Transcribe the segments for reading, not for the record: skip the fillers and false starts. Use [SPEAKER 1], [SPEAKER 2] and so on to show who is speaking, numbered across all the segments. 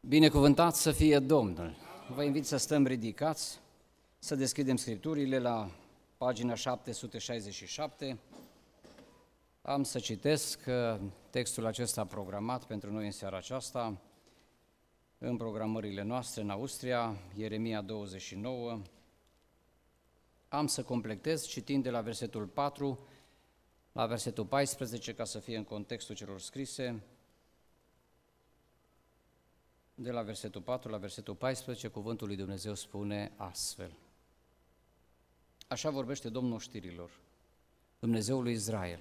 [SPEAKER 1] Binecuvântat să fie Domnul! Vă invit să stăm ridicați, să deschidem Scripturile la pagina 767. Am să citesc textul acesta programat pentru noi în seara aceasta, în programările noastre în Austria, Ieremia 29. Am să completez citind de la versetul 4 la versetul 14, ca să fie în contextul celor scrise. De la versetul 4 la versetul 14, cuvântul lui Dumnezeu spune astfel. Așa vorbește Domnul oștirilor, Dumnezeul lui Israel,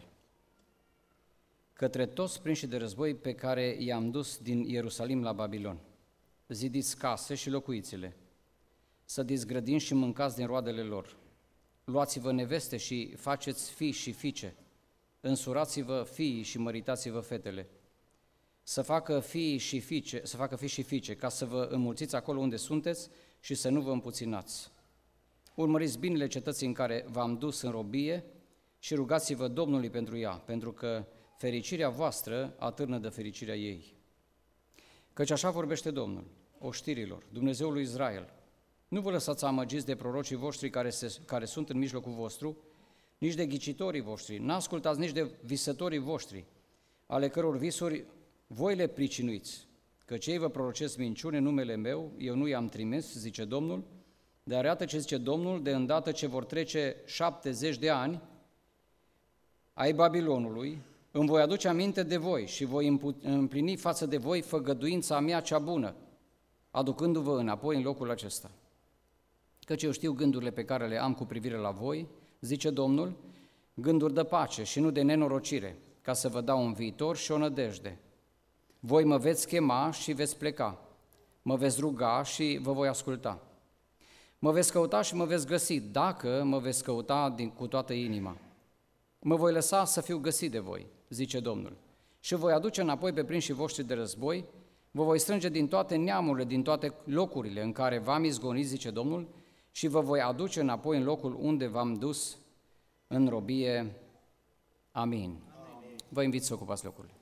[SPEAKER 1] către toți prinși de război pe care i-am dus din Ierusalim la Babilon. Zidiți case și locuiți-le, sădiți grădini și mâncați din roadele lor. Luați-vă neveste și faceți fii și fiice, însurați-vă fiii și măritați-vă fetele. Să facă fii și fiice, ca să vă înmulțiți acolo unde sunteți și să nu vă împuținați. Urmăriți binele cetății în care v-am dus în robie și rugați-vă Domnului pentru ea, pentru că fericirea voastră atârnă de fericirea ei. Căci așa vorbește Domnul, oștirilor, Dumnezeul lui Israel, nu vă lăsați amăgiți de prorocii voștri care sunt în mijlocul vostru, nici de ghicitorii voștri, n-ascultați nici de visătorii voștri, ale căror visuri voi le pricinuiți, că cei vă prorocesc minciune în numele meu, eu nu i-am trimis, zice Domnul, dar iată ce zice Domnul, de îndată ce vor trece 70 de ani ai Babilonului, îmi voi aduce aminte de voi și voi împlini față de voi făgăduința mea cea bună, aducându-vă înapoi în locul acesta. Căci eu știu gândurile pe care le am cu privire la voi, zice Domnul, gânduri de pace și nu de nenorocire, ca să vă dau un viitor și o nădejde. Voi mă veți chema și veți pleca, mă veți ruga și vă voi asculta. Mă veți căuta și mă veți găsi, dacă mă veți căuta cu toată inima. Mă voi lăsa să fiu găsit de voi, zice Domnul, și voi aduce înapoi pe prinșii voștri de război, vă voi strânge din toate neamurile, din toate locurile în care v-am izgonit, zice Domnul, și vă voi aduce înapoi în locul unde v-am dus în robie. Amin. Vă invit să ocupați locurile.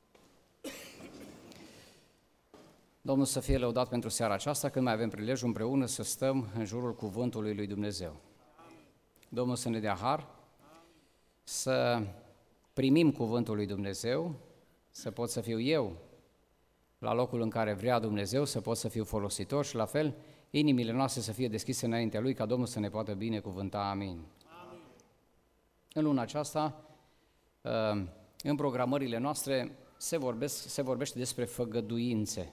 [SPEAKER 1] Domnul să fie lăudat pentru seara aceasta, când mai avem prilejul împreună să stăm în jurul cuvântului lui Dumnezeu. Domnul să ne dea har, să primim cuvântul lui Dumnezeu, să pot să fiu eu la locul în care vrea Dumnezeu, să pot să fiu folositor și la fel inimile noastre să fie deschise înaintea Lui, ca Domnul să ne poată binecuvânta. Amin. Amin. În luna aceasta, în programările noastre, se vorbește despre făgăduințe.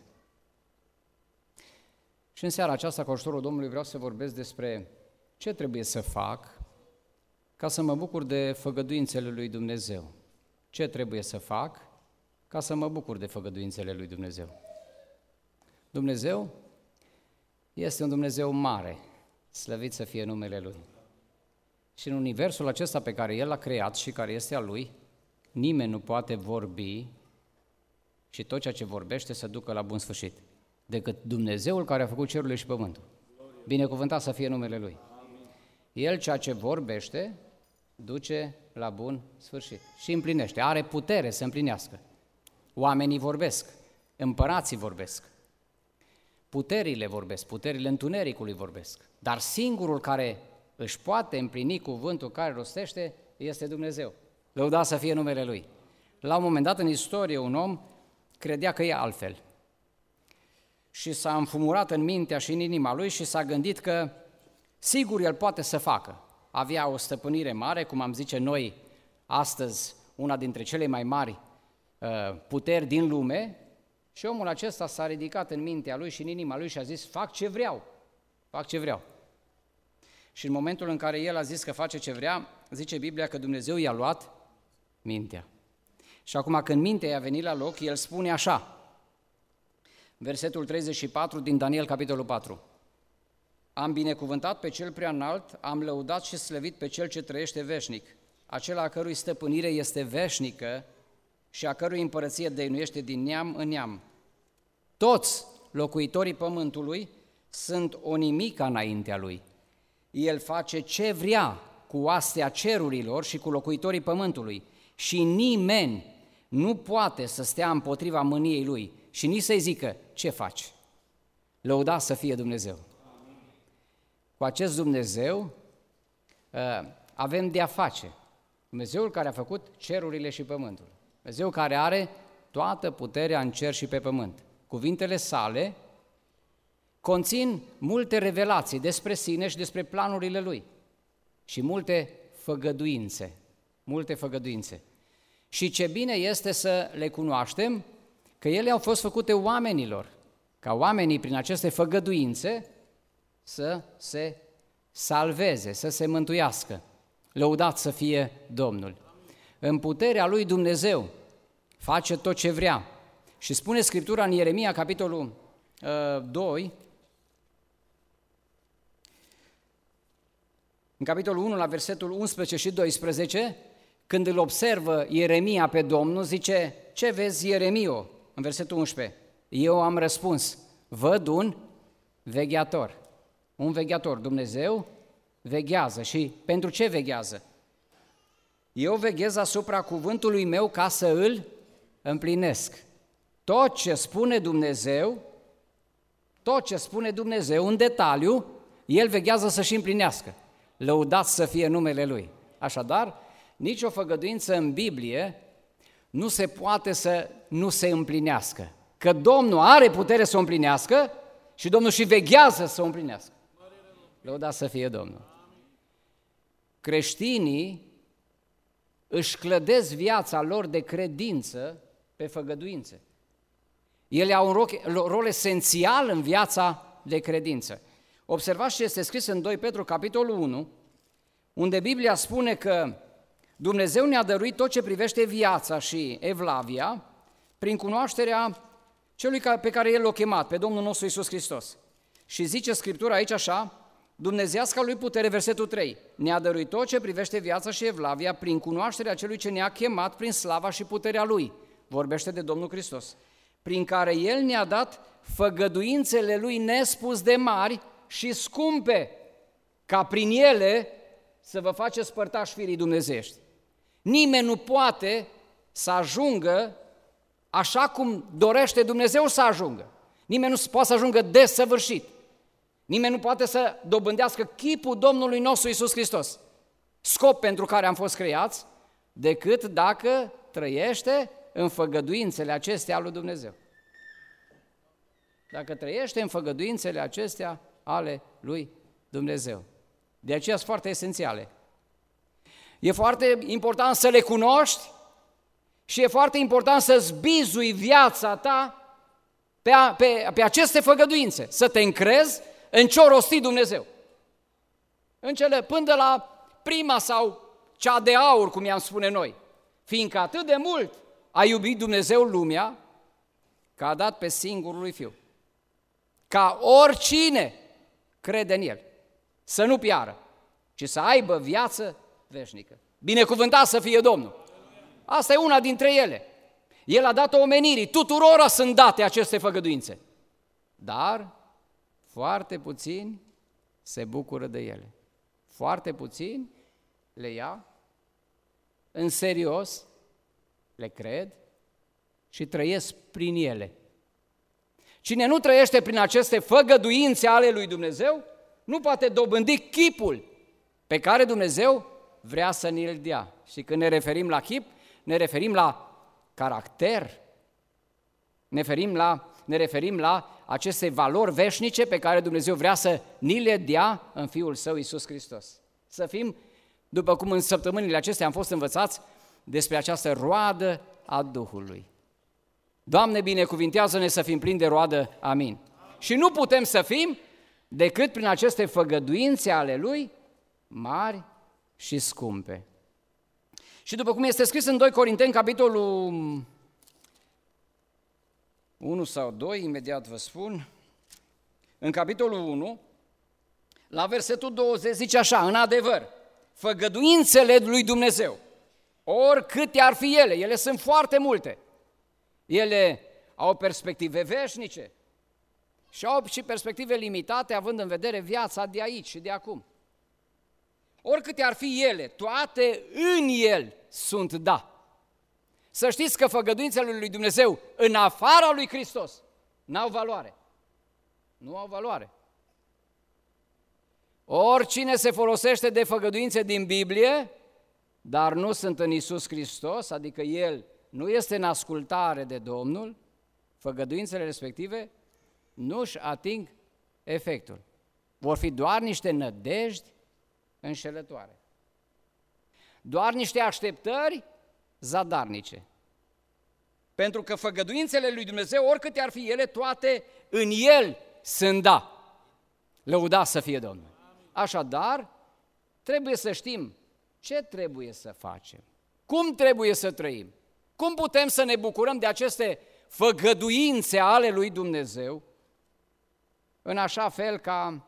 [SPEAKER 1] Și în seara aceasta, cu ajutorul Domnului, vreau să vorbesc despre ce trebuie să fac ca să mă bucur de făgăduințele lui Dumnezeu. Ce trebuie să fac ca să mă bucur de făgăduințele lui Dumnezeu? Dumnezeu este un Dumnezeu mare, slăvit să fie numele Lui. Și în universul acesta pe care El l-a creat și care este al Lui, nimeni nu poate vorbi și tot ceea ce vorbește să ducă la bun sfârșit, decât Dumnezeul care a făcut cerurile și pământul. Binecuvântat să fie numele Lui. El ceea ce vorbește duce la bun sfârșit și împlinește, are putere să împlinească. Oamenii vorbesc, împărații vorbesc, puterile vorbesc, puterile întunericului vorbesc, dar singurul care își poate împlini cuvântul care rostește este Dumnezeu. Lăudat să fie numele Lui. La un moment dat în istorie un om credea că e altfel și s-a înfumurat în mintea și în inima lui și s-a gândit că sigur el poate să facă. Avea o stăpânire mare, cum am zice noi astăzi, una dintre cele mai mari puteri din lume, și omul acesta s-a ridicat în mintea lui și în inima lui și a zis, fac ce vreau. Și în momentul în care el a zis că face ce vrea, zice Biblia că Dumnezeu i-a luat mintea. Și acum când mintea i-a venit la loc, el spune așa, versetul 34 din Daniel, capitolul 4. Am binecuvântat pe cel prea înalt, am lăudat și slăvit pe cel ce trăiește veșnic, acela a cărui stăpânire este veșnică și a cărui împărăție dăinuiește din neam în neam. Toți locuitorii pământului sunt o nimica înaintea lui. El face ce vrea cu oastea cerurilor și cu locuitorii pământului și nimeni nu poate să stea împotriva mâniei lui și nici să-i zică, ce faci? Lăudat să fie Dumnezeu! Cu acest Dumnezeu avem de-a face. Dumnezeul care a făcut cerurile și pământul. Dumnezeu care are toată puterea în cer și pe pământ. Cuvintele sale conțin multe revelații despre sine și despre planurile Lui și multe făgăduințe. Și ce bine este să le cunoaștem, că ele au fost făcute oamenilor, ca oamenii prin aceste făgăduințe să se salveze, să se mântuiască. Lăudat să fie Domnul! În puterea lui Dumnezeu face tot ce vrea. Și spune Scriptura în Ieremia, capitolul 2, în capitolul 1, la versetul 11 și 12, când îl observă Ieremia pe Domnul, zice: ce vezi, Ieremio? În versetul 11, eu am răspuns: văd un vegheator. Un vegheator, Dumnezeu veghează. Și pentru ce veghează? Eu veghez asupra cuvântului meu ca să îl împlinesc. Tot ce spune Dumnezeu în detaliu, El veghează să-și împlinească. Lăudat să fie numele Lui. Așadar, nicio făgăduință în Biblie nu se poate să nu se împlinească. Că Domnul are putere să o împlinească și Domnul și veghează să o împlinească. Lăudat să fie Domnul. Creștinii își clădesc viața lor de credință pe făgăduințe. Ele au un rol esențial în viața de credință. Observați ce este scris în 2 Petru, capitolul 1, unde Biblia spune că Dumnezeu ne-a dăruit tot ce privește viața și evlavia prin cunoașterea celui pe care El l-a chemat, pe Domnul nostru Iisus Hristos. Și zice Scriptura aici așa: Dumnezeiasca Lui putere, versetul 3, ne-a dăruit tot ce privește viața și evlavia prin cunoașterea celui ce ne-a chemat prin slava și puterea Lui. Vorbește de Domnul Hristos, prin care El ne-a dat făgăduințele Lui nespus de mari și scumpe, ca prin ele să vă faceți părtași firii dumnezeiești. Nimeni nu poate să ajungă așa cum dorește Dumnezeu să ajungă. Nimeni nu poate să ajungă desăvârșit. Nimeni nu poate să dobândească chipul Domnului nostru Iisus Hristos, scop pentru care am fost creați, decât dacă trăiește în făgăduințele acestea ale lui Dumnezeu. Dacă trăiește în făgăduințele acestea ale lui Dumnezeu. De aceea sunt foarte esențiale. E foarte important să le cunoști și e foarte important să-ți bizui viața ta pe aceste făgăduințe, să te încrezi în ce-o rosti Dumnezeu. În cele până de la prima sau cea de aur, cum i-am spune noi, fiindcă atât de mult a iubit Dumnezeu lumea, că a dat pe singurul lui Fiu, ca oricine crede în El să nu piară, ci să aibă viață veșnică. Binecuvântat să fie Domnul! Asta e una dintre ele. El a dat-o omenirii, tuturora sunt date aceste făgăduințe, dar foarte puțini se bucură de ele. Foarte puțini le ia în serios, le cred și trăiesc prin ele. Cine nu trăiește prin aceste făgăduințe ale lui Dumnezeu, nu poate dobândi chipul pe care Dumnezeu vrea să ni-l dea. Și când ne referim la chip, ne referim la caracter, ne referim la aceste valori veșnice pe care Dumnezeu vrea să ni le dea în Fiul Său Iisus Hristos. Să fim, după cum în săptămânile acestea am fost învățați, despre această roadă a Duhului. Doamne, binecuvintează-ne să fim plini de roadă, amin. Și nu putem să fim decât prin aceste făgăduințe ale Lui mari și scumpe. Și după cum este scris în 2 Corinteni, capitolul 1 sau 2, imediat vă spun, în capitolul 1, la versetul 20, zice așa: în adevăr, făgăduințele lui Dumnezeu, oricâte ar fi ele sunt foarte multe, ele au perspective veșnice și au și perspective limitate, având în vedere viața de aici și de acum. Oricâte ar fi ele, toate în El sunt da. Să știți că făgăduințele lui Dumnezeu în afara lui Hristos n-au valoare. Nu au valoare. Oricine se folosește de făgăduințe din Biblie, dar nu sunt în Iisus Hristos, adică el nu este în ascultare de Domnul, făgăduințele respective nu-și ating efectul. Vor fi doar niște nădejdi înșelătoare. Doar niște așteptări zadarnice. Pentru că făgăduințele lui Dumnezeu, oricâte ar fi ele, toate în El sunt da. Lăudați să fie Domnul. Așadar, trebuie să știm ce trebuie să facem, cum trebuie să trăim, cum putem să ne bucurăm de aceste făgăduințe ale lui Dumnezeu, în așa fel ca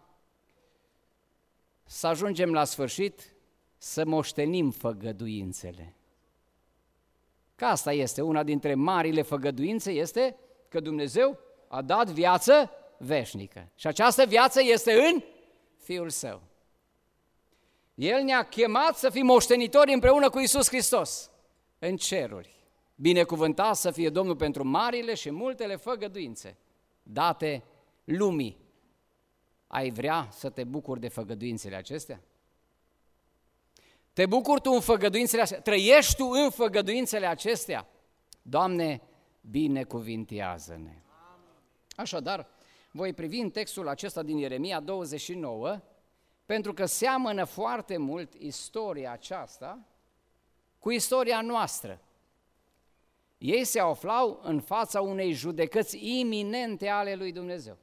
[SPEAKER 1] să ajungem la sfârșit să moștenim făgăduințele. Că asta este una dintre marile făgăduințe, este că Dumnezeu a dat viață veșnică. Și această viață este în Fiul Său. El ne-a chemat să fim moștenitori împreună cu Iisus Hristos în ceruri. Binecuvântat să fie Domnul pentru marile și multele făgăduințe date lumii. Ai vrea să te bucuri de făgăduințele acestea? Te bucuri tu în făgăduințele acestea? Trăiești tu în făgăduințele acestea? Doamne, binecuvintează-ne! Așadar, voi privi în textul acesta din Ieremia 29, pentru că seamănă foarte mult istoria aceasta cu istoria noastră. Ei se aflau în fața unei judecăți iminente ale lui Dumnezeu.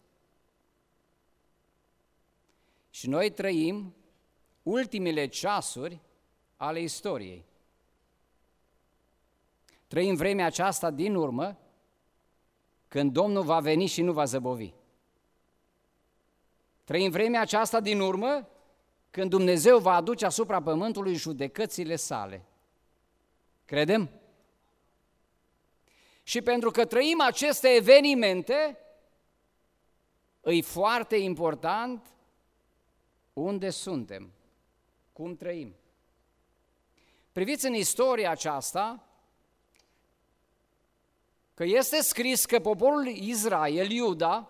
[SPEAKER 1] Și noi trăim ultimele ceasuri ale istoriei. Trăim vremea aceasta din urmă, când Domnul va veni și nu va zăbovi. Trăim vremea aceasta din urmă, când Dumnezeu va aduce asupra pământului judecățile sale. Credem? Și pentru că trăim aceste evenimente, e foarte important unde suntem, cum trăim. Priviți în istoria aceasta că este scris că poporul Israel, Iuda,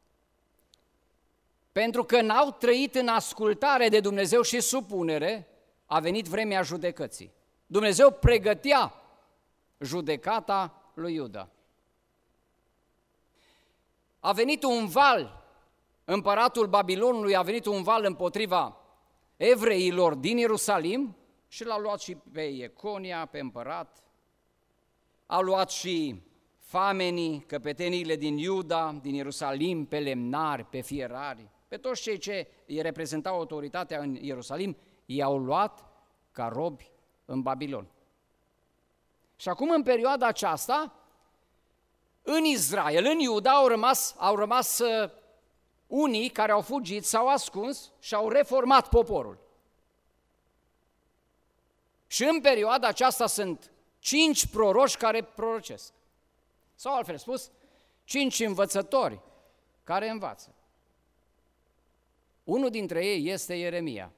[SPEAKER 1] pentru că n-au trăit în ascultare de Dumnezeu și supunere, a venit vremea judecății. Dumnezeu pregătea judecata lui Iuda. A venit un val, împăratul Babilonului a venit un val împotriva evreilor din Ierusalim și l-a luat și pe Ieconia, pe împărat, a luat și famenii, căpeteniile din Iuda, din Ierusalim, pe lemnari, pe fierari, pe toți cei ce îi reprezentau autoritatea în Ierusalim, i-au luat ca robi în Babilon. Și acum, în perioada aceasta, în Israel, în Iuda, au rămas unii care au fugit, s-au ascuns și au reformat poporul. Și în perioada aceasta sunt 5 proroși care prorocesc. Sau altfel spus, 5 învățători care învață. Unul dintre ei este Ieremia.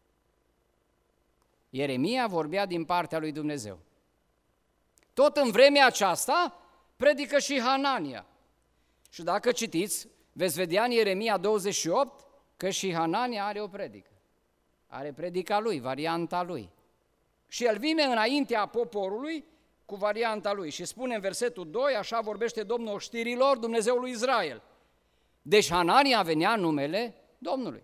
[SPEAKER 1] Ieremia vorbea din partea lui Dumnezeu. Tot în vremea aceasta predică și Hanania. Și dacă citiți, veți vedea în Ieremia 28 că și Hanania are o predică. Are predica lui, varianta lui. Și el vine înaintea poporului cu varianta lui și spune în versetul 2, așa vorbește Domnul oștirilor, Dumnezeul lui Israel. Deci Hanania venea în numele Domnului.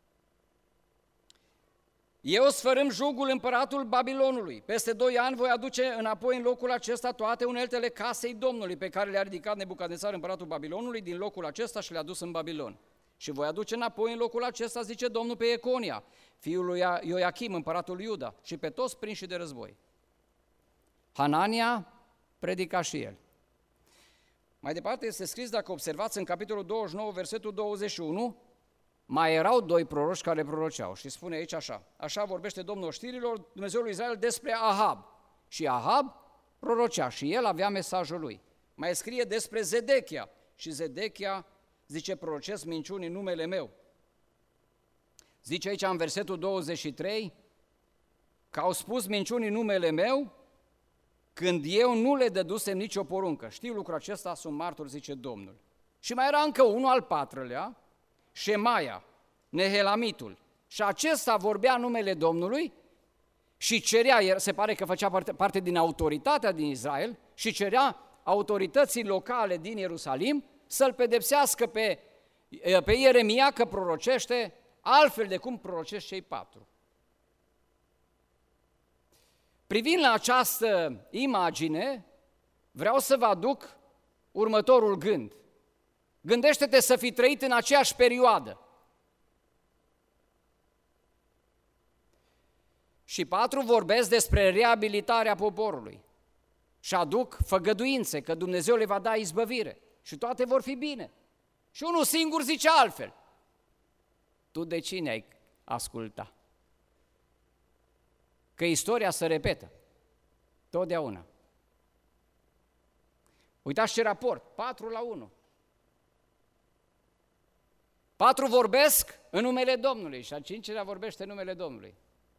[SPEAKER 1] Eu sfărâm jugul împăratul Babilonului. Peste 2 ani voi aduce înapoi în locul acesta toate uneltele casei Domnului pe care le-a ridicat Nebucadnețar împăratul Babilonului din locul acesta și le-a dus în Babilon. Și voi aduce înapoi în locul acesta, zice Domnul, pe Ieconia, fiul lui Ioachim, împăratul lui Iuda, și pe toți prinși de război. Hanania predica și el. Mai departe este scris, dacă observați în capitolul 29, versetul 21, mai erau 2 proroși care proroceau și spune aici așa: așa vorbește Domnul oștirilor, Dumnezeul lui Israel, despre Ahab. Și Ahab prorocea și el avea mesajul lui. Mai scrie despre Zedechia și Zedechia zice: prorocesc minciuni în numele meu. Zice aici în versetul 23 că au spus minciuni în numele meu când eu nu le dădusem nicio poruncă. Știu lucrul acesta, sunt martor, zice Domnul. Și mai era încă unul, al patrulea, Șemaia, Nehelamitul. Și acesta vorbea numele Domnului și cerea, se pare că făcea parte din autoritatea din Israel, și cerea autorității locale din Ierusalim să-l pedepsească pe Ieremia că prorocește altfel de cum prorocește cei patru. Privind la această imagine, vreau să vă aduc următorul gând. Gândește-te să fi trăit în aceeași perioadă. Și patru vorbesc despre reabilitarea poporului și aduc făgăduințe că Dumnezeu le va da izbăvire și toate vor fi bine. Și unul singur zice altfel. Tu de cine ai asculta? Că istoria se repetă totdeauna. Uitați ce raport, 4-1. 4 vorbesc în numele Domnului și a 5-lea vorbește în numele Domnului.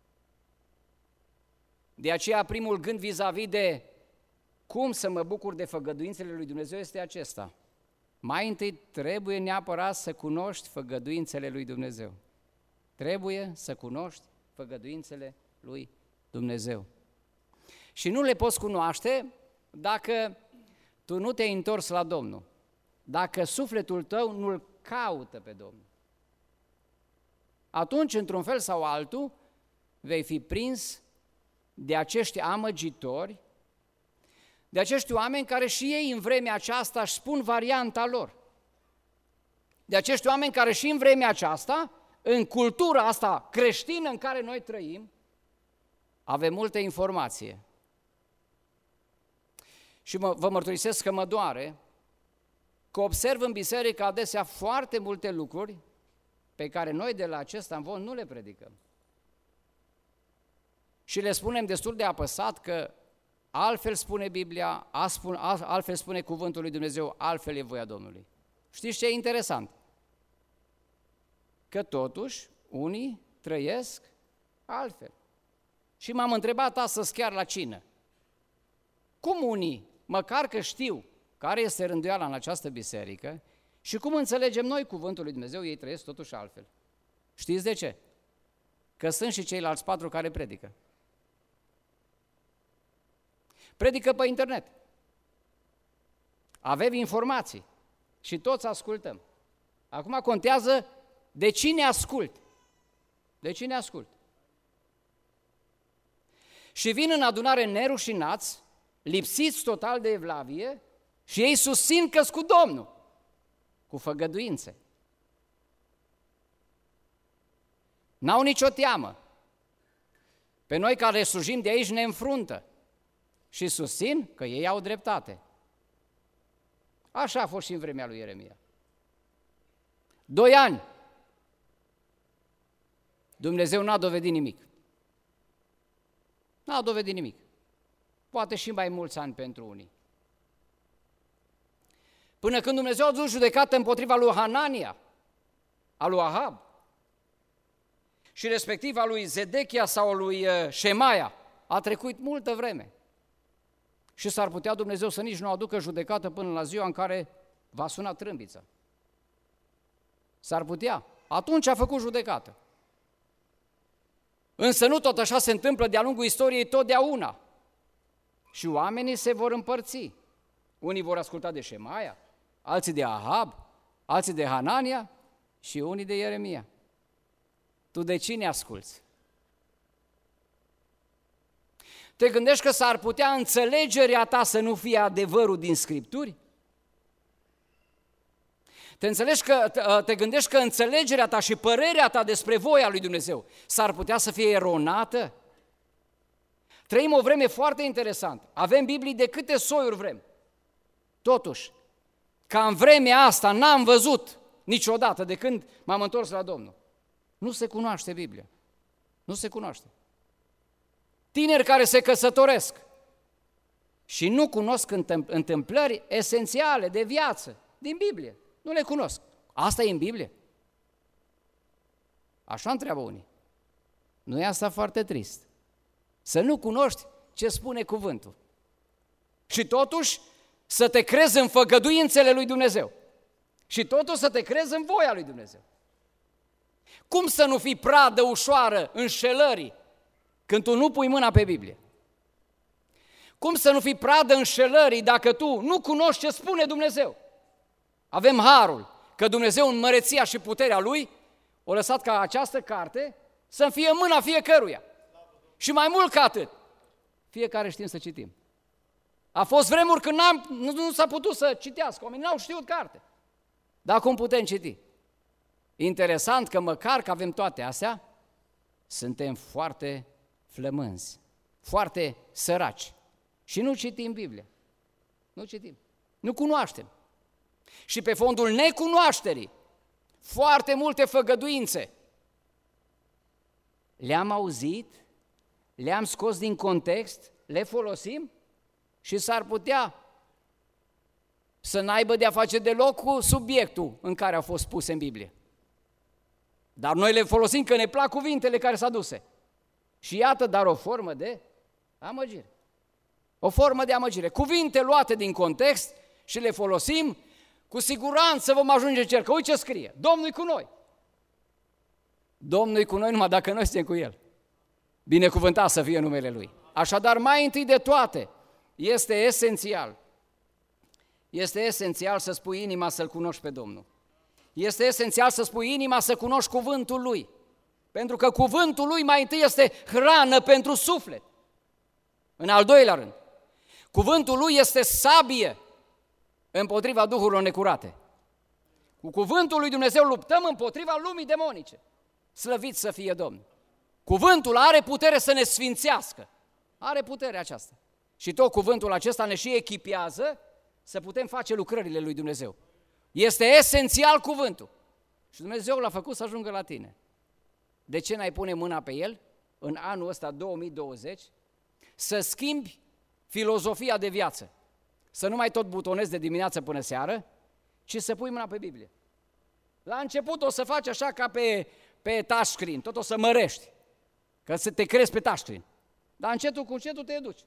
[SPEAKER 1] De aceea primul gând vis-a-vis de cum să mă bucur de făgăduințele lui Dumnezeu este acesta. Mai întâi trebuie neapărat să cunoști făgăduințele lui Dumnezeu. Trebuie să cunoști făgăduințele lui Dumnezeu. Și nu le poți cunoaște dacă tu nu te-ai întors la Domnul, dacă sufletul tău nu-L caută pe Domnul. Atunci, într-un fel sau altul, vei fi prins de acești amăgitori, de acești oameni care și ei în vremea aceasta își spun varianta lor. De acești oameni care și în vremea aceasta, în cultura asta creștină în care noi trăim, avem multă informație. Și vă mărturisesc că mă doare că observ în biserică adesea foarte multe lucruri pe care noi de la acest amvon nu le predicăm. Și le spunem destul de apăsat că altfel spune Biblia, altfel spune cuvântul lui Dumnezeu, altfel e voia Domnului. Știți ce e interesant? Că totuși unii trăiesc altfel. Și m-am întrebat astăzi chiar la cină. Cum unii, măcar că știu care este rânduiala în această biserică și cum înțelegem noi cuvântul lui Dumnezeu, ei trăiesc totuși altfel. Știți de ce? Că sunt și ceilalți 4 care predică. Predică pe internet. Avem informații și toți ascultăm. Acum contează de cine ascult. De cine ascult. Și vin în adunare nerușinați, lipsiți total de evlavie și ei susțin că-s cu Domnul, cu făgăduințe. N-au nicio teamă. Pe noi care slujim de aici ne înfruntă și susțin că ei au dreptate. Așa a fost și în vremea lui Ieremia. 2 ani. Dumnezeu n-a dovedit nimic. N-a dovedit nimic. Poate și mai mulți ani pentru unii. Până când Dumnezeu a dus judecată împotriva lui Hanania, a lui Ahab, și respectiv a lui Zedechia sau a lui Șemaia, a trecut multă vreme. Și s-ar putea Dumnezeu să nici nu aducă judecată până la ziua în care va suna trâmbița. S-ar putea. Atunci a făcut judecată. Însă nu tot așa se întâmplă de-a lungul istoriei totdeauna. Și oamenii se vor împărți. Unii vor asculta de Șemaia, alții de Ahab, alții de Hanania și unii de Ieremia. Tu de cine asculți? Te gândești că s-ar putea înțelegerea ta să nu fie adevărul din Scripturi? Te gândești că înțelegerea ta și părerea ta despre voia lui Dumnezeu s-ar putea să fie eronată? Trăim o vreme foarte interesantă. Avem Biblii de câte soiuri vrem. Totuși, ca în vremea asta n-am văzut niciodată de când m-am întors la Domnul. Nu se cunoaște Biblia. Nu se cunoaște. Tineri care se căsătoresc și nu cunosc întâmplări esențiale de viață din Biblie. Nu le cunosc. Asta e în Biblie? Așa întreabă unii. Nu e asta foarte trist? Să nu cunoști ce spune cuvântul. Și totuși să te crezi în făgăduințele lui Dumnezeu. Și totul să te crezi în voia lui Dumnezeu. Cum să nu fii pradă ușoară înșelării când tu nu pui mâna pe Biblie? Cum să nu fii pradă înșelării dacă tu nu cunoști ce spune Dumnezeu? Avem harul că Dumnezeu în măreția și puterea Lui a lăsat ca această carte să fie în mâna fiecăruia. Și mai mult ca atât, fiecare știm să citim. A fost vremuri când nu s-a putut să citească, oamenii n-au știut carte. Dar acum putem citi. Interesant că măcar că avem toate astea, suntem foarte flămânzi, foarte săraci și nu citim Biblia. Nu citim, nu cunoaștem. Și pe fondul necunoașterii, foarte multe făgăduințe le-am auzit, le-am scos din context, le folosim și s-ar putea să n-aibă de-a face deloc cu subiectul în care au fost puse în Biblie. Dar noi le folosim că ne plac cuvintele care s-au aduse. Și iată, dar o formă de amăgire. O formă de amăgire. Cuvinte luate din context și le folosim, cu siguranță vom ajunge în cer. Că uite ce scrie, Domnul-i cu noi. Domnul-i cu noi numai dacă noi suntem cu El. Binecuvântat să fie numele Lui. Așadar, mai întâi de toate, este esențial să spui inima să-L cunoști pe Domnul. Este esențial să spui inima să cunoști cuvântul Lui. Pentru că cuvântul Lui mai întâi este hrană pentru suflet. În al doilea rând, cuvântul Lui este sabie împotriva duhurilor necurate. Cu cuvântul lui Dumnezeu luptăm împotriva lumii demonice. Slăvit să fie Domnul. Cuvântul are putere să ne sfințească. Are puterea aceasta. Și tot cuvântul acesta ne și echipează să putem face lucrările lui Dumnezeu. Este esențial cuvântul. Și Dumnezeu l-a făcut să ajungă la tine. De ce n-ai pune mâna pe el în anul ăsta 2020 să schimbi filozofia de viață? Să nu mai tot butonezi de dimineață până seară, ci să pui mâna pe Biblie. La început o să faci așa ca pe touchscreen, tot o să mărești, că să te crezi pe touchscreen. Dar încetul cu încetul te educi.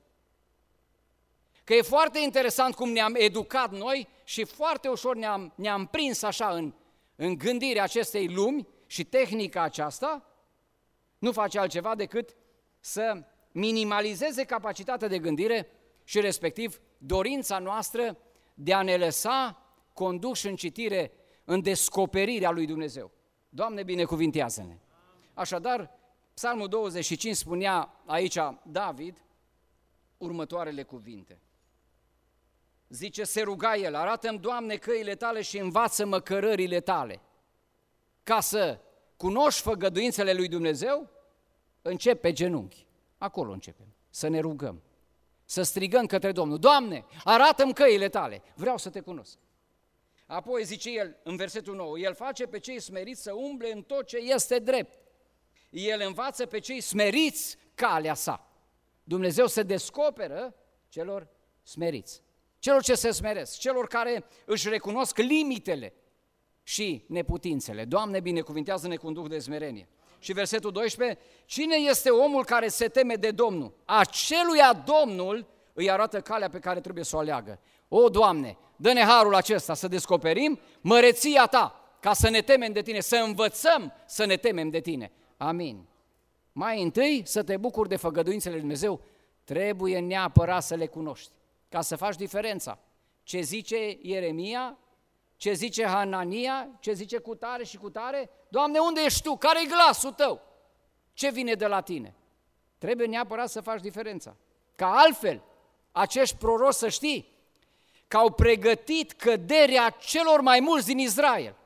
[SPEAKER 1] Că e foarte interesant cum ne-am educat noi și foarte ușor ne-am prins așa în gândirea acestei lumi și tehnica aceasta nu face altceva decât să minimalizeze capacitatea de gândire și respectiv dorința noastră de a ne lăsa conduși în citire, în descoperirea lui Dumnezeu. Doamne, binecuvintează-ne! Așadar, Psalmul 25 spunea aici David următoarele cuvinte. Zice, se ruga el, arată-mi, Doamne, căile tale și învață-mă cărările tale. Ca să cunoști făgăduințele lui Dumnezeu, încep pe genunchi. Acolo începem, să ne rugăm, să strigăm către Domnul. Doamne, arată-mi căile tale, vreau să te cunosc. Apoi zice el, în versetul 9, el face pe cei smeriți să umble în tot ce este drept. El învață pe cei smeriți calea sa. Dumnezeu se descoperă celor smeriți, celor ce se smeresc, celor care își recunosc limitele și neputințele. Doamne, binecuvintează-ne cu un duh de smerenie. Și versetul 12, cine este omul care se teme de Domnul? Aceluia Domnul îi arată calea pe care trebuie să o aleagă. O, Doamne, dă-ne harul acesta să descoperim măreția Ta, ca să ne temem de Tine, să învățăm să ne temem de Tine. Amin. Mai întâi să te bucuri de făgăduințele lui Dumnezeu, trebuie neapărat să le cunoști, ca să faci diferența. Ce zice Ieremia, ce zice Hanania, ce zice cutare și cutare, Doamne, unde ești Tu? Care-i glasul Tău? Ce vine de la Tine? Trebuie neapărat să faci diferența. Ca altfel, acești proroci, să știi, că au pregătit căderea celor mai mulți din Israel.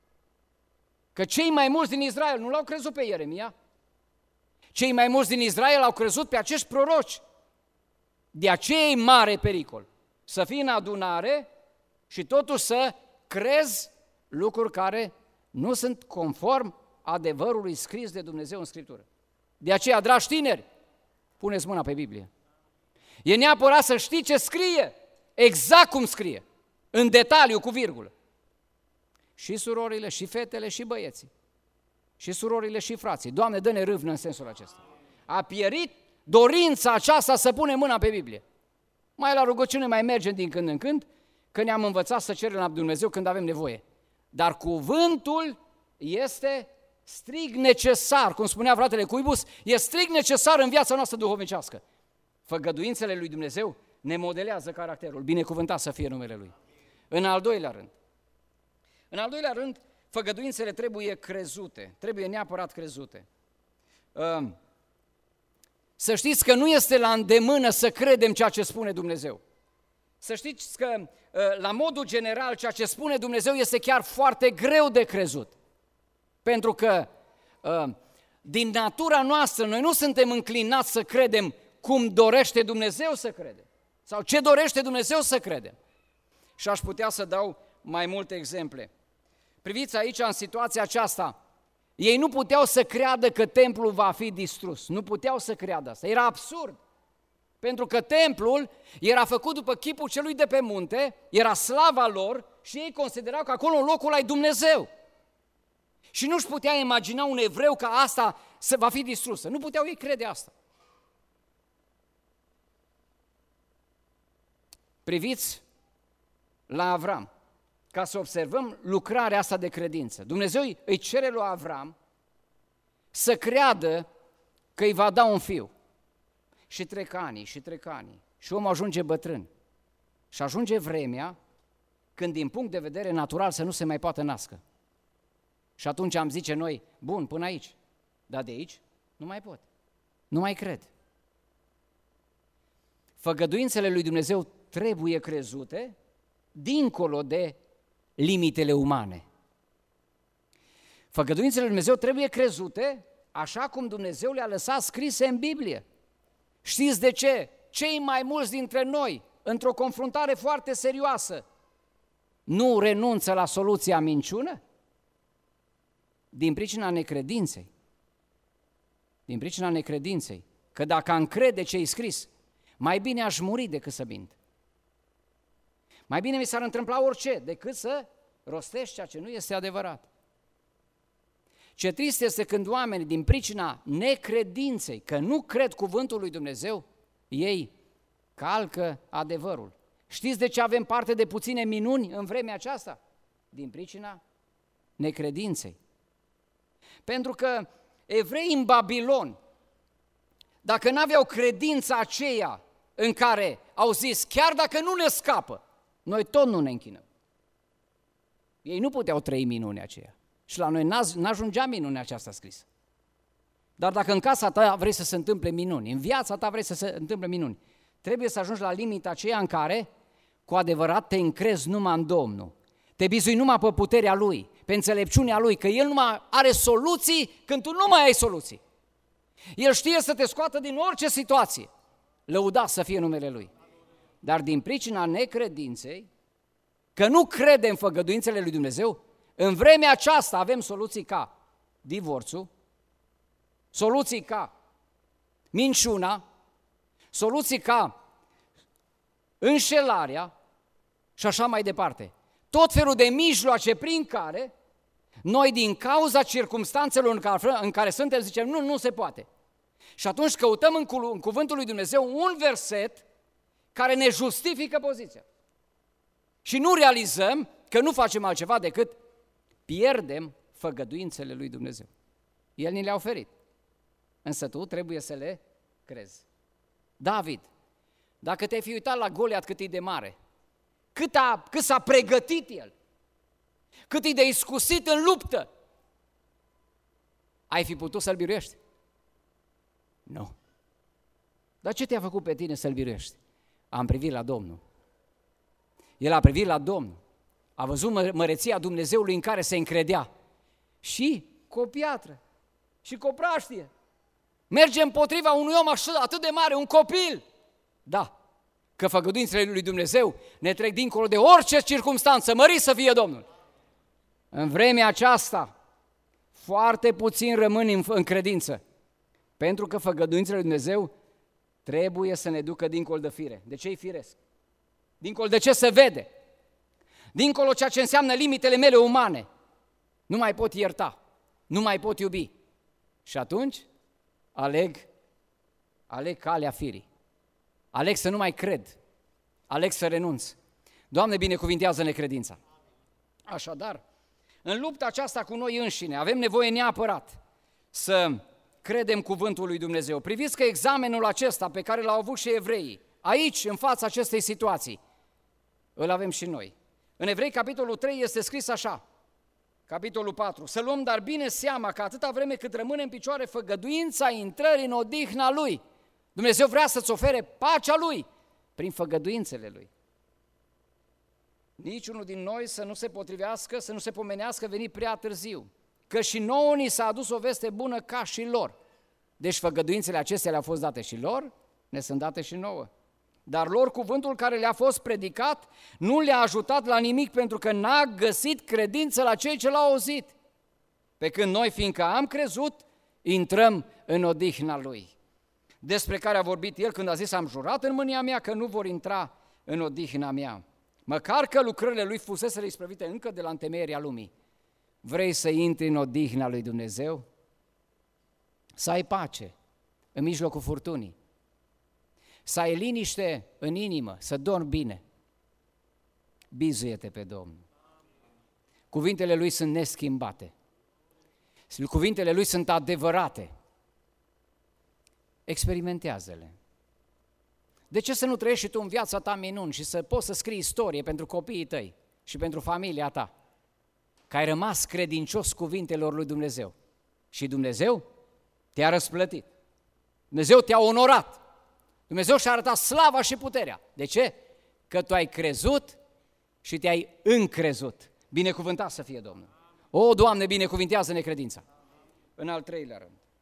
[SPEAKER 1] Că cei mai mulți din Israel nu l-au crezut pe Ieremia, cei mai mulți din Israel au crezut pe acești proroci. De aceea e mare pericol să fii în adunare și totuși să crezi lucruri care nu sunt conform adevărului scris de Dumnezeu în Scriptură. De aceea, dragi tineri, puneți mâna pe Biblie. E neapărat să știi ce scrie, exact cum scrie, în detaliu, cu virgulă. Și surorile, și fetele, și băieții. Și surorile, și frații. Doamne, dă-ne râvnă în sensul acesta. A pierit dorința aceasta să punem mâna pe Biblie. Mai la rugăciune mai mergem din când în când, că ne-am învățat să cerem la Dumnezeu când avem nevoie. Dar cuvântul este strig necesar, cum spunea fratele Cuibus, e strig necesar în viața noastră duhovnicească. Făgăduințele lui Dumnezeu ne modelează caracterul, binecuvântat să fie numele Lui. În al doilea rând, făgăduințele trebuie crezute, trebuie neapărat crezute. Să știți că nu este la îndemână să credem ceea ce spune Dumnezeu. Să știți că, la modul general, ceea ce spune Dumnezeu este chiar foarte greu de crezut. Pentru că, din natura noastră, noi nu suntem înclinați să credem cum dorește Dumnezeu să credem. Sau ce dorește Dumnezeu să credem. Și aș putea să dau mai multe exemple. Priviți aici, în situația aceasta, ei nu puteau să creadă că templul va fi distrus. Nu puteau să creadă asta. Era absurd. Pentru că templul era făcut după chipul celui de pe munte, era slava lor și ei considerau că acolo în locul lui Dumnezeu. Și nu-și putea imagina un evreu că asta va fi distrusă. Nu puteau ei crede asta. Priviți la Avram, ca să observăm lucrarea asta de credință. Dumnezeu îi cere lui Avram să creadă că îi va da un fiu. Și trec ani, și omul ajunge bătrân. Și ajunge vremea când din punct de vedere natural să nu se mai poată nască. Și atunci am zice noi, bun, până aici, dar de aici nu mai pot, nu mai cred. Făgăduințele lui Dumnezeu trebuie crezute dincolo de limitele umane. Făgăduințele lui Dumnezeu trebuie crezute așa cum Dumnezeu le-a lăsat scrise în Biblie. Știți de ce? Cei mai mulți dintre noi, într-o confruntare foarte serioasă, nu renunță la soluția minciună? Din pricina necredinței. Din pricina necredinței. Că dacă am crede ce-i scris, mai bine aș muri decât să mint. Mai bine mi s-ar întâmpla orice decât să rostești ceea ce nu este adevărat. Ce trist este când oamenii, din pricina necredinței, că nu cred cuvântul lui Dumnezeu, ei calcă adevărul. Știți de ce avem parte de puține minuni în vremea aceasta? Din pricina necredinței. Pentru că evreii în Babilon, dacă n-aveau credința aceea în care au zis, chiar dacă nu ne scapă, noi tot nu ne închinăm. Ei nu puteau trăi minunea aceea. Și la noi n-ajungea minunea aceasta scrisă. Dar dacă în casa ta vrei să se întâmple minuni, în viața ta vrei să se întâmple minuni, trebuie să ajungi la limita aceea în care cu adevărat te încrezi numai în Domnul. Te bizui numai pe puterea Lui, pe înțelepciunea Lui, că El numai are soluții când tu nu mai ai soluții. El știe să te scoată din orice situație. Lăudat să fie numele Lui. Dar din pricina necredinței, că nu credem în făgăduințele lui Dumnezeu, în vremea aceasta avem soluții ca divorțul, soluții ca minciuna, soluții ca înșelarea și așa mai departe. Tot felul de mijloace prin care noi, din cauza circumstanțelor în care suntem, zicem, nu se poate. Și atunci căutăm în cuvântul lui Dumnezeu un verset care ne justifică poziția. Și nu realizăm că nu facem altceva decât pierdem făgăduințele lui Dumnezeu. El ni le-a oferit, însă tu trebuie să le crezi. David, dacă te-ai fi uitat la Goliat cât e de mare, cât s-a pregătit el, cât e de iscusit în luptă, ai fi putut să-l biruiești? Nu. Dar ce te-a făcut pe tine să-l biruiești? Am privit la Domnul. El a privit la Domnul. A văzut măreția Dumnezeului în care se încredea. Și cu o piatră și cu o praștie merge împotriva unui om atât de mare, un copil. Da, că făgăduințele lui Dumnezeu ne trec dincolo de orice circumstanță, mărit să fie Domnul. În vremea aceasta, foarte puțin rămân în credință, pentru că făgăduințele lui Dumnezeu trebuie să ne ducă dincolo de fire. De ce e firesc? Dincolo de ce se vede? Dincolo ceea ce înseamnă limitele mele umane. Nu mai pot ierta, nu mai pot iubi. Și atunci aleg calea firii. Aleg să nu mai cred. Aleg să renunț. Doamne, binecuvintează necredința. Așadar, În lupta aceasta cu noi înșine avem nevoie neapărat să credem cuvântul lui Dumnezeu. Priviți că examenul acesta pe care l-au avut și evreii, aici, în fața acestei situații, îl avem și noi. În Evrei, capitolul 3, este scris așa, capitolul 4, să luăm dar bine seama că atâta vreme cât rămâne în picioare făgăduința intrării în odihna Lui, Dumnezeu vrea să-ți ofere pacea Lui prin făgăduințele Lui. Niciunul din noi să nu se potrivească, să nu se pomenească veni prea târziu, că și nouă ni s-a adus o veste bună ca și lor. Deci făgăduințele acestea le-au fost date și lor, ne sunt date și nouă. Dar lor cuvântul care le-a fost predicat nu le-a ajutat la nimic pentru că n-a găsit credință la cei ce l-au auzit. Pe când noi, fiindcă am crezut, intrăm în odihna Lui, despre care a vorbit El când a zis, am jurat în mânia mea că nu vor intra în odihna mea. Măcar că lucrările Lui fuseseră isprăvite încă de la întemeierea lumii. Vrei să intri în odihna lui Dumnezeu? Să ai pace în mijlocul furtunii, să ai liniște în inimă, să dormi bine. Bizuie-te pe Domnul. Cuvintele Lui sunt neschimbate. Cuvintele Lui sunt adevărate. Experimentează-le. De ce să nu trăiești și tu în viața ta minuni și să poți să scrii istorie pentru copiii tăi și pentru familia ta? Că ai rămas credincios cuvintelor lui Dumnezeu. Și Dumnezeu te-a răsplătit. Dumnezeu te-a onorat. Dumnezeu și-a arătat slava și puterea. De ce? Că tu ai crezut și te-ai încrezut. Binecuvântat să fie Domnul. O, Doamne, binecuvintează-ne credința. În al treilea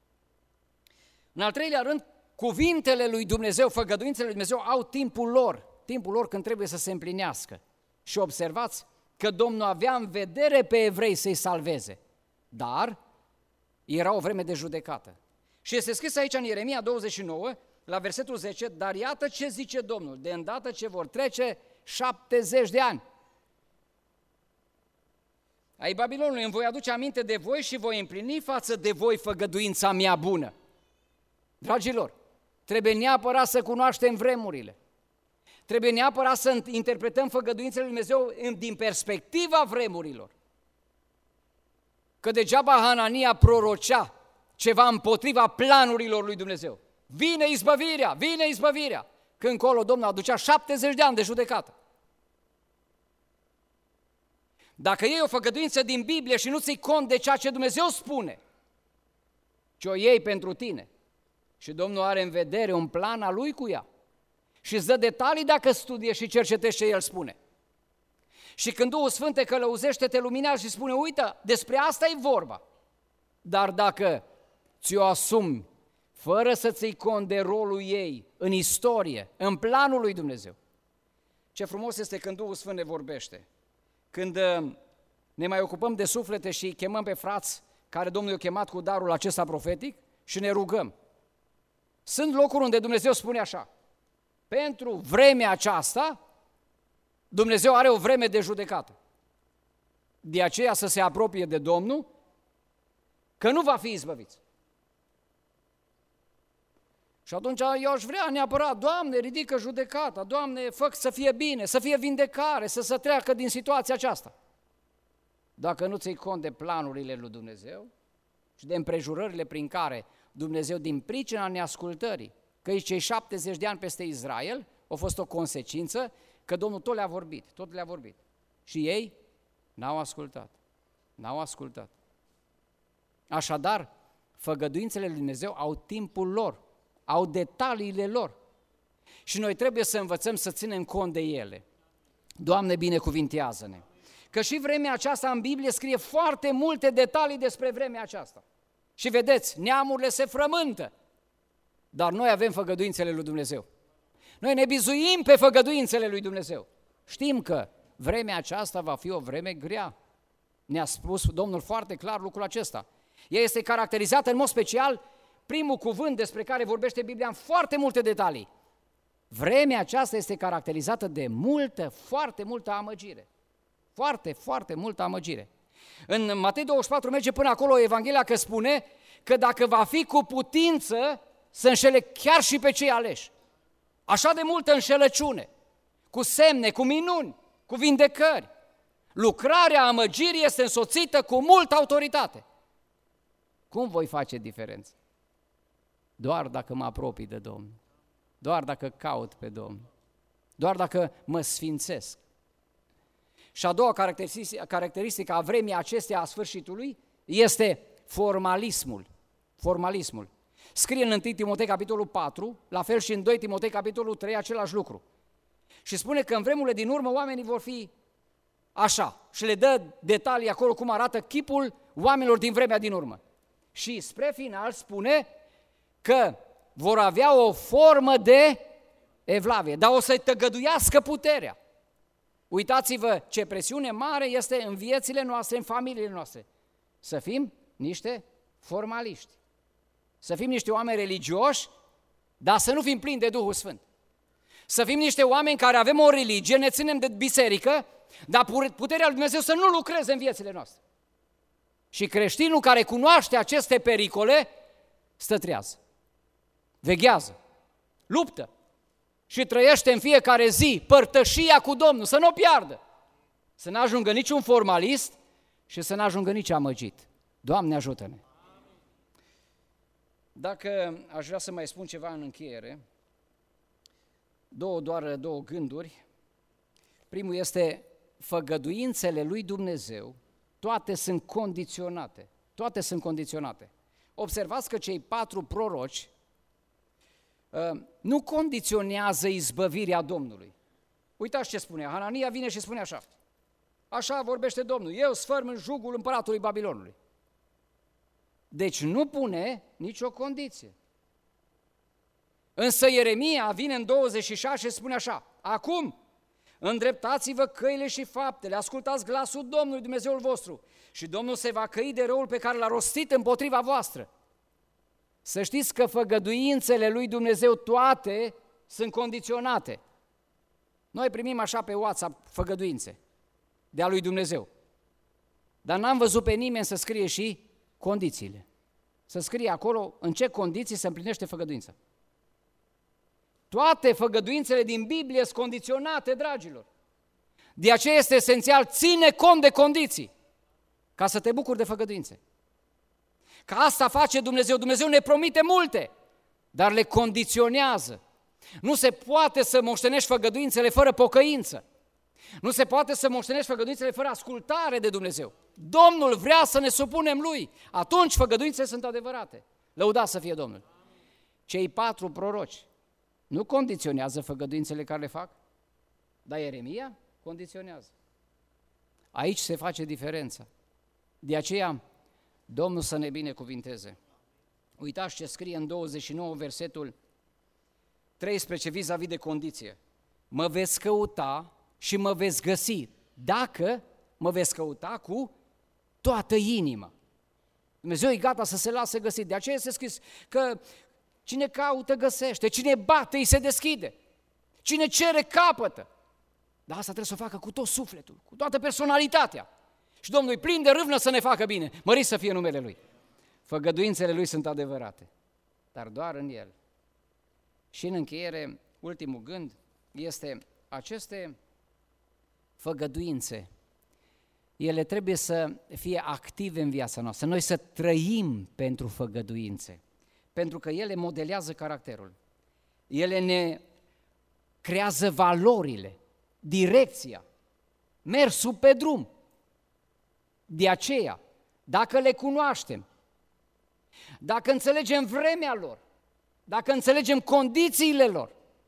[SPEAKER 1] rând, cuvintele lui Dumnezeu, făgăduințele lui Dumnezeu au timpul lor când trebuie să se împlinească. Și observați că Domnul avea în vedere pe evrei să-i salveze, dar era o vreme de judecată. Și este scris aici în Ieremia 29, la versetul 10, dar iată ce zice Domnul, de îndată ce vor trece 70 de ani. Ai Babilonului, îmi voi aduce aminte de voi și voi împlini față de voi făgăduința mea bună. Dragilor, trebuie neapărat să cunoaștem vremurile. Trebuie neapărat să interpretăm făgăduințele lui Dumnezeu din perspectiva vremurilor. Că degeaba Hanania prorocea ceva împotriva planurilor lui Dumnezeu. Vine izbăvirea! Când colo Domnul aducea 70 de ani de judecată. Dacă iei o făgăduință din Biblie și nu ții cont de ceea ce Dumnezeu spune, ci o iei pentru tine, și Domnul are în vedere un plan al Lui cu ea, și îți dă detalii dacă studiești și cercetezi ce El spune. Și când Duhul Sfânt te călăuzește, te luminează și spune, uite, despre asta e vorba. Dar dacă ți-o asumi fără să ții cont de rolul ei în istorie, în planul lui Dumnezeu, ce frumos este când Duhul Sfânt ne vorbește. Când ne mai ocupăm de suflete și îi chemăm pe frați care Domnul i-a chemat cu darul acesta profetic și ne rugăm. Sunt locuri unde Dumnezeu spune așa, pentru vremea aceasta, Dumnezeu are o vreme de judecată. De aceea să se apropie de Domnul, că nu va fi izbăviți. Și atunci eu aș vrea neapărat, Doamne, ridică judecata, Doamne, fă să fie bine, să fie vindecare, să se treacă din situația aceasta. Dacă nu ții cont de planurile lui Dumnezeu și de împrejurările prin care Dumnezeu, din pricina neascultării, că cei 70 de ani peste Israel, a fost o consecință că Domnul tot le-a vorbit. Și ei n-au ascultat. Așadar, făgăduințele lui Dumnezeu au timpul lor, au detaliile lor. Și noi trebuie să învățăm să ținem cont de ele. Doamne, binecuvintează-ne! Că și vremea aceasta în Biblie scrie foarte multe detalii despre vremea aceasta. Și vedeți, neamurile se frământă, dar noi avem făgăduințele lui Dumnezeu. Noi ne bizuim pe făgăduințele lui Dumnezeu. Știm că vremea aceasta va fi o vreme grea. Ne-a spus Domnul foarte clar lucrul acesta. Ea este caracterizată în mod special, primul cuvânt despre care vorbește Biblia în foarte multe detalii. Vremea aceasta este caracterizată de foarte multă amăgire. Foarte multă amăgire. În Matei 24 merge până acolo Evanghelia că spune că dacă va fi cu putință să înșele chiar și pe cei aleși. Așa de multă înșelăciune, cu semne, cu minuni, cu vindecări. Lucrarea amăgirii este însoțită cu multă autoritate. Cum voi face diferență? Doar dacă mă apropii de Domnul, doar dacă caut pe Domnul, doar dacă mă sfințesc. Și a doua caracteristică a vremii acesteia a sfârșitului este formalismul. Formalismul. Scrie în 1 Timotei capitolul 4, la fel și în 2 Timotei capitolul 3 același lucru. Și spune că în vremurile din urmă oamenii vor fi așa și le dă detalii acolo cum arată chipul oamenilor din vremea din urmă. Și spre final spune că vor avea o formă de evlavie, dar o să-i tăgăduiască puterea. Uitați-vă ce presiune mare este în viețile noastre, în familiile noastre. Să fim niște formaliști, să fim niște oameni religioși, dar să nu fim plini de Duhul Sfânt. Să fim niște oameni care avem o religie, ne ținem de biserică, dar puterea lui Dumnezeu să nu lucreze în viețile noastre. Și creștinul care cunoaște aceste pericole, stă trează, veghează, luptă și trăiește în fiecare zi părtășia cu Domnul, să nu o piardă, să nu ajungă niciun formalist și să nu ajungă nici amăgit. Doamne, ajută-ne! Dacă aș vrea să mai spun ceva în încheiere, doar două gânduri. Primul este făgăduințele lui Dumnezeu, toate sunt condiționate. Toate sunt condiționate. Observați că cei 4 proroci nu condiționează izbăvirea Domnului. Uitați ce spune, Hanania vine și spune așa: așa vorbește Domnul, eu sfărâm în jugul împăratului Babilonului. Deci nu pune nicio condiție. Însă Ieremia vine în 26 și spune așa: acum îndreptați-vă căile și faptele, ascultați glasul Domnului Dumnezeul vostru și Domnul se va căi de răul pe care l-a rostit împotriva voastră. Să știți că făgăduințele lui Dumnezeu toate sunt condiționate. Noi primim așa pe WhatsApp făgăduințe de a lui Dumnezeu, dar n-am văzut pe nimeni să scrie și condițiile. Să scrie acolo în ce condiții se împlinește făgăduința. Toate făgăduințele din Biblie sunt condiționate, dragilor. De aceea este esențial, ține cont de condiții ca să te bucuri de făgăduințe. Că asta face Dumnezeu. Dumnezeu ne promite multe, dar le condiționează. Nu se poate să moștenești făgăduințele fără pocăință. Nu se poate să moștenești făgăduințele fără ascultare de Dumnezeu. Domnul vrea să ne supunem Lui. Atunci făgăduințele sunt adevărate. Lăudați să fie Domnul. Cei 4 proroci nu condiționează făgăduințele care le fac, dar Ieremia condiționează. Aici se face diferența. De aceea, Domnul să ne binecuvinteze. Uitați ce scrie în 29, versetul 13, vis-a-vis de condiție. Mă veți căuta și mă veți găsi, dacă mă veți căuta cu toată inima. Dumnezeu e gata să se lase găsit. De aceea este scris că cine caută găsește, cine bate îi se deschide, cine cere capătă. Dar asta trebuie să o facă cu tot sufletul, cu toată personalitatea. Și Domnul e plin de râvnă să ne facă bine, mărit să fie numele Lui. Făgăduințele Lui sunt adevărate, dar doar în El. Și în încheiere, ultimul gând este aceste făgăduințe, ele trebuie să fie active în viața noastră, noi să trăim pentru făgăduințe, pentru că ele modelează caracterul, ele ne creează valorile, direcția, mersul pe drum. De aceea, dacă le cunoaștem, dacă înțelegem vremea lor, dacă înțelegem condițiile lor,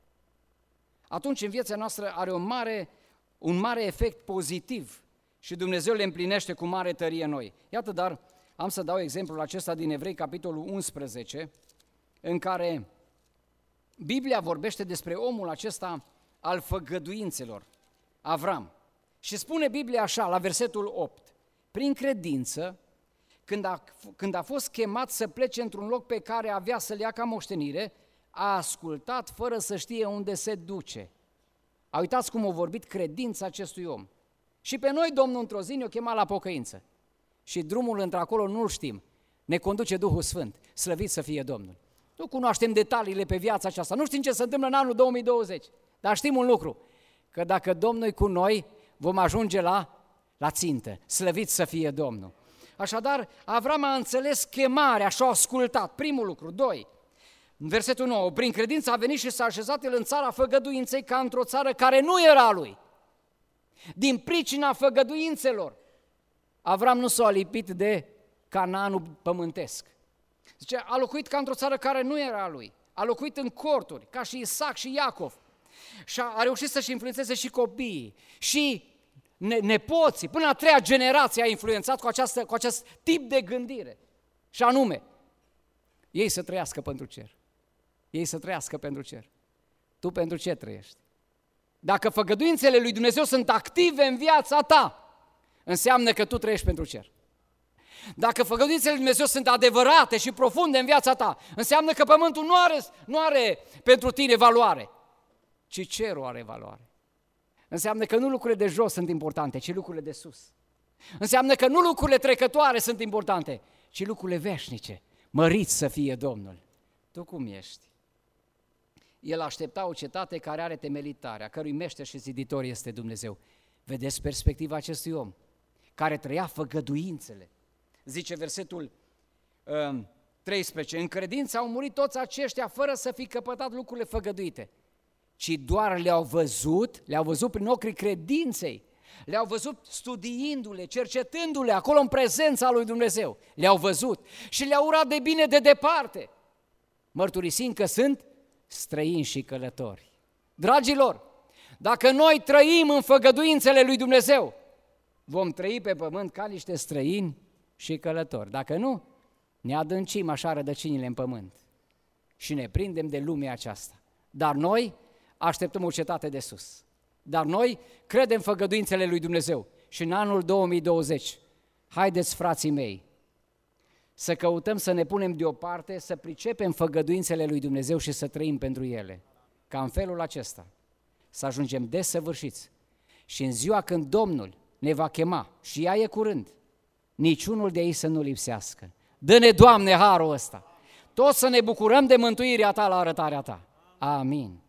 [SPEAKER 1] atunci în viața noastră are un mare efect pozitiv și Dumnezeu le împlinește cu mare tărie noi. Iată, dar am să dau exemplul acesta din Evrei, capitolul 11, în care Biblia vorbește despre omul acesta al făgăduințelor, Avram. Și spune Biblia așa, la versetul 8, prin credință, când a fost chemat să plece într-un loc pe care avea să-l ia ca moștenire, a ascultat fără să știe unde se duce. A uitați cum a vorbit credința acestui om. Și pe noi Domnul într-o zi ne-a chemat la pocăință. Și drumul într-acolo nu-l știm. Ne conduce Duhul Sfânt, slăvit să fie Domnul. Nu cunoaștem detaliile pe viața aceasta, nu știm ce se întâmplă în anul 2020, dar știm un lucru, că dacă Domnul e cu noi, vom ajunge la la țintă, slăvit să fie Domnul. Așadar, Avram a înțeles chemarea și a ascultat, primul lucru. 2, în versetul 9, prin credință a venit și s-a așezat el în țara făgăduinței ca într-o țară care nu era a lui. Din pricina făgăduințelor, Avram nu s-a lipit de Canaanul pământesc. Zice, a locuit ca într-o țară care nu era a lui. A locuit în corturi, ca și Isaac și Iacov. Și a reușit să-și influențeze și copiii, și nepoții, până la 3-a generație a influențat cu acest tip de gândire. Și anume, ei să trăiască pentru cer. Ei să trăiască pentru cer. Tu pentru ce trăiești? Dacă făgăduințele lui Dumnezeu sunt active în viața ta, înseamnă că tu trăiești pentru cer. Dacă făgăduințele lui Dumnezeu sunt adevărate și profunde în viața ta, înseamnă că pământul nu are pentru tine valoare, ci cerul are valoare. Înseamnă că nu lucrurile de jos sunt importante, ci lucrurile de sus. Înseamnă că nu lucrurile trecătoare sunt importante, ci lucrurile veșnice. Mărit să fie Domnul. Tu cum ești? El aștepta o cetate care are temelitare, a cărui meșter și ziditor este Dumnezeu. Vedeți perspectiva acestui om, care trăia făgăduințele. Zice versetul 13, în credință au murit toți aceștia fără să fi căpătat lucrurile făgăduite, ci doar le-au văzut prin ochii credinței, le-au văzut studiindu-le, cercetându-le acolo în prezența lui Dumnezeu, le-au văzut și le-au urat de bine de departe, mărturisind că sunt străini și călători. Dragilor, dacă noi trăim în făgăduințele lui Dumnezeu, vom trăi pe pământ ca niște străini și călători. Dacă nu, ne adâncim așa rădăcinile în pământ și ne prindem de lumea aceasta. Dar noi așteptăm o cetate de sus. Dar noi credem făgăduințele lui Dumnezeu și în anul 2020, haideți, frații mei, să căutăm să ne punem deoparte, să pricepem făgăduințele lui Dumnezeu și să trăim pentru ele. Ca în felul acesta să ajungem desăvârșiți și în ziua când Domnul ne va chema, și ea e curând, niciunul de ei să nu lipsească. Dă-ne, Doamne, harul ăsta, toți să ne bucurăm de mântuirea Ta la arătarea Ta. Amin.